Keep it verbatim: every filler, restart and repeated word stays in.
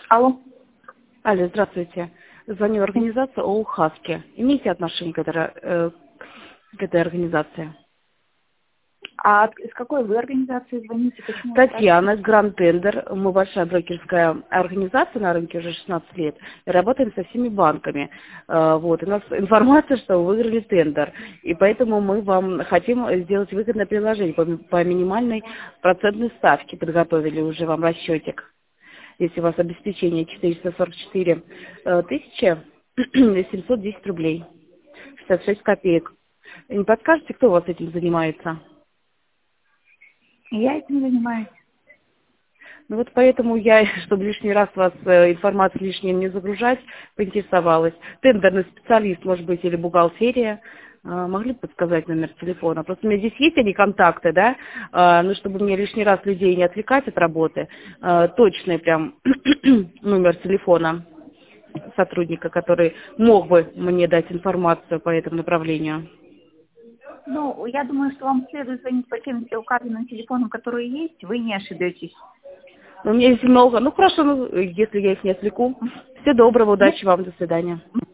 Алло. Алло, здравствуйте. Звоню организация ООО «Хаски». Имеете отношение к этой, э, к этой организации? А от- из какой вы организации звоните? Почему вы так? Татьяна, Гранд Тендер. Мы большая брокерская организация на рынке уже шестнадцать лет. И работаем со всеми банками. Э, Вот. У нас информация, что вы выиграли тендер. И поэтому мы вам хотим сделать выгодное предложение по, ми- по минимальной процентной ставке. Подготовили уже вам расчетик. Если у вас обеспечение четыреста сорок четыре э, тысячи семьсот десять рублей, шестьдесят шесть копеек. Не подскажете, кто у вас этим занимается? Я этим занимаюсь. Ну вот поэтому я, чтобы лишний раз вас э, информацию лишней не загружать, поинтересовалась. Тендерный специалист, может быть, или бухгалтерия. Э, Могли бы подсказать номер телефона? Просто у меня здесь есть они контакты, да, Э, ну, чтобы мне лишний раз людей не отвлекать от работы, э, точный прям номер телефона сотрудника, который мог бы мне дать информацию по этому направлению. Ну, я думаю, что вам следует звонить по тем указанным телефонам, которые есть, вы не ошибетесь. У меня есть много. Ну хорошо, ну, если я их не отвлеку. Всего доброго, удачи вам, до свидания.